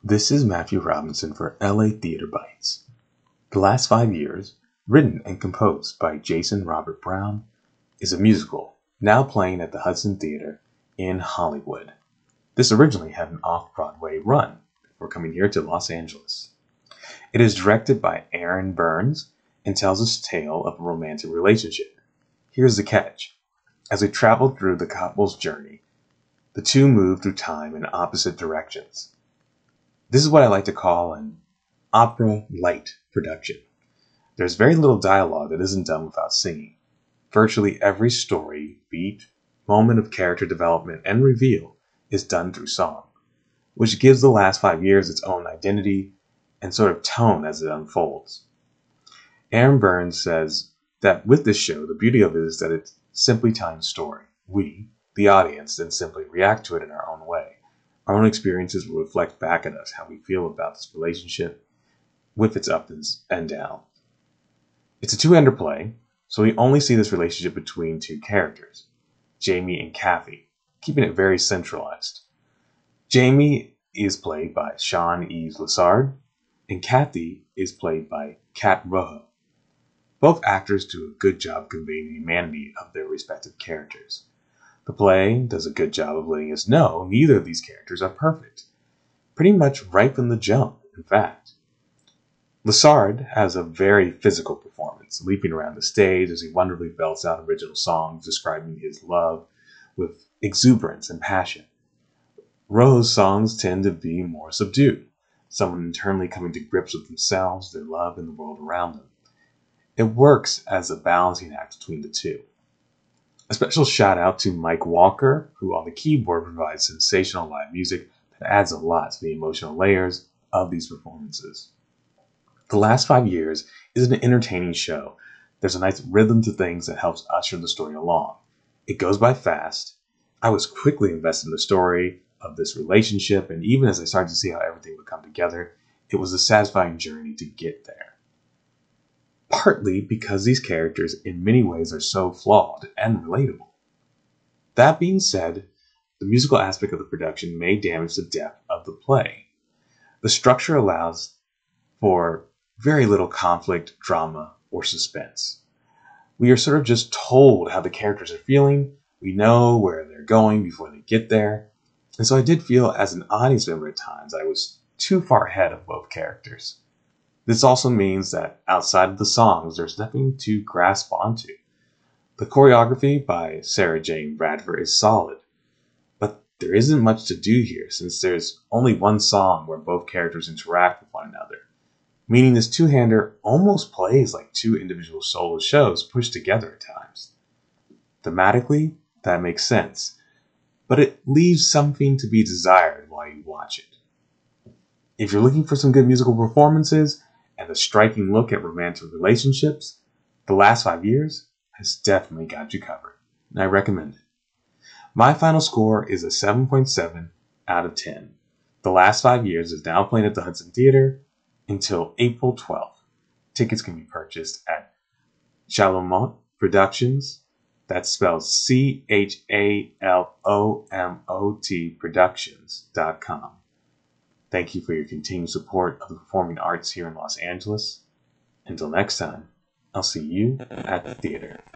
This is Matthew Robinson for LA Theater Bites. The Last 5 Years, written and composed by Jason Robert Brown, is a musical now playing at the Hudson Theater in Hollywood. This originally had an off-Broadway run before coming here to Los Angeles. It is directed by Aaron Burns and tells a tale of a romantic relationship. Here's the catch. As we travel through the couple's journey, the two move through time in opposite directions. This is what I like to call an opera-light production. There's very little dialogue that isn't done without singing. Virtually every story, beat, moment of character development, and reveal is done through song, which gives The Last 5 Years its own identity and sort of tone as it unfolds. Aaron Burns says that with this show, the beauty of it is that it's simply telling a story. We, the audience, then simply react to it in our own way. Our own experiences will reflect back at us how we feel about this relationship with its ups and downs. It's a two-hander play, so we only see this relationship between two characters, Jamie and Kathy, keeping it very centralized. Jamie is played by Shawn-Yves Lassard, and Kathy is played by Kat Rojo. Both actors do a good job conveying the humanity of their respective characters. The play does a good job of letting us know neither of these characters are perfect. Pretty much right from the jump, in fact. Lassard has a very physical performance, leaping around the stage as he wonderfully belts out original songs describing his love with exuberance and passion. Rojo's songs tend to be more subdued, someone internally coming to grips with themselves, their love, and the world around them. It works as a balancing act between the two. A special shout out to Mike Walker, who on the keyboard provides sensational live music that adds a lot to the emotional layers of these performances. The Last 5 Years is an entertaining show. There's a nice rhythm to things that helps usher the story along. It goes by fast. I was quickly invested in the story of this relationship, and even as I started to see how everything would come together, it was a satisfying journey to get there. Partly because these characters in many ways are so flawed and relatable. That being said, the musical aspect of the production may damage the depth of the play. The structure allows for very little conflict, drama, or suspense. We are sort of just told how the characters are feeling. We know where they're going before they get there. And so I did feel as an audience member at times I was too far ahead of both characters. This also means that outside of the songs, there's nothing to grasp onto. The choreography by Sarah Jane Bradford is solid, but there isn't much to do here since there's only one song where both characters interact with one another, meaning this two-hander almost plays like two individual solo shows pushed together at times. Thematically, that makes sense, but it leaves something to be desired while you watch it. If you're looking for some good musical performances, and a striking look at romantic relationships, The Last 5 Years has definitely got you covered, and I recommend it. My final score is a 7.7 out of 10. The Last 5 Years is now playing at the Hudson Theater until April 12th. Tickets can be purchased at Chalomont Productions, that's spelled CHALOMOT Productions.com. Thank you for your continued support of the performing arts here in Los Angeles. Until next time, I'll see you at the theater.